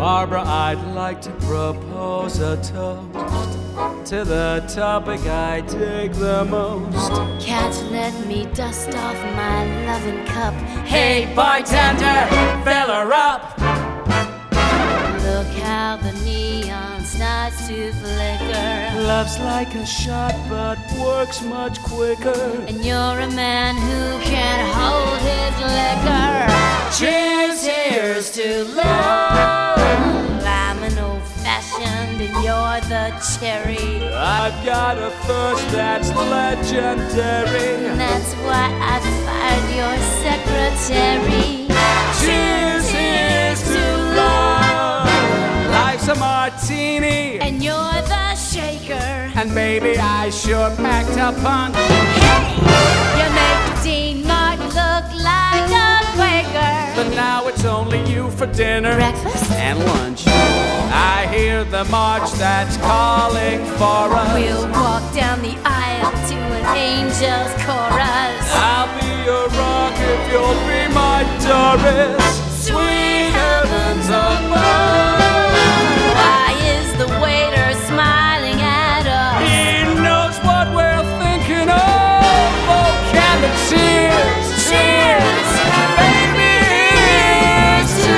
Barbara, I'd like to propose a toast to the topic I dig the most. Can't let me dust off my loving cup. Hey, bartender, fill her up. Look how the neon starts to flicker. Love's like a shot, but works much quicker. And you're a man who can't hold his liquor. Cheers, here's to love. I'm an old-fashioned and you're the cherry. I've got a thirst that's legendary. And that's why I fired your secretary. Cheers, here's to love. Life's a martini, And you're the shaker. and maybe I sure packed a punch. Hey! You make Dean Martin look like a Quaker. But now it's only you for dinner Breakfast? and lunch. I hear the march that's calling for us. We'll walk down the aisle to an angel's chorus. I'll be your rock if you'll be my Doris. Sweet heavens above. Why is the waiter smiling at us? He knows what we're thinking of. Oh, Captain, cheers, cheers, baby, here's to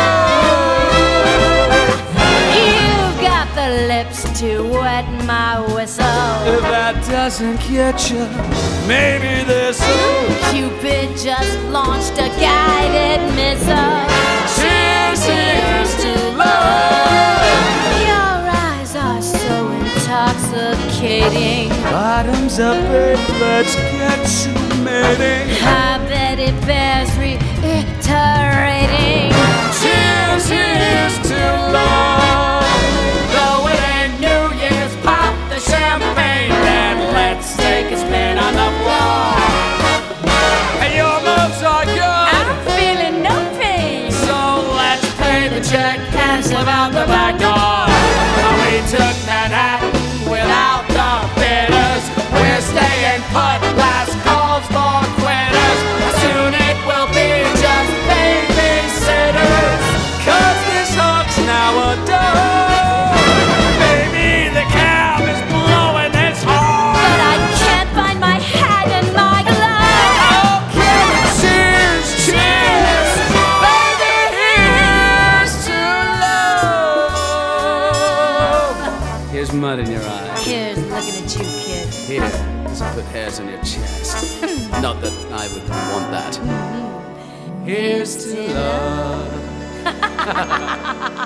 love. You've got the lips to wet my whistle. If that doesn't get you, maybe this'll. Cupid just launched a guided missile. Cheers, here's to love. Your eyes are so intoxicating. Bottoms up, babe, let's get to mating. I bet it bears reiterating. Cheers, here's to love. Though it ain't New Year's, pop the champagne and let's take a spin on the floor. Hey, your moves are good, I'm feeling no pain. so let's pay the check and slip out the back door. We took Manhattan without the bitters. We're staying put, last calls for quitters. Soon it will be just babysitters, 'cause this hawk's now a dove. Baby, the cab is blowing its horn. But I can't find my hat and my glove. Okay, cheers, cheers, baby, here's to love. Here's mud in your eye. Here's looking at you, kid. Here, this will put hairs on your chest. Not that I would want that. Here's to love.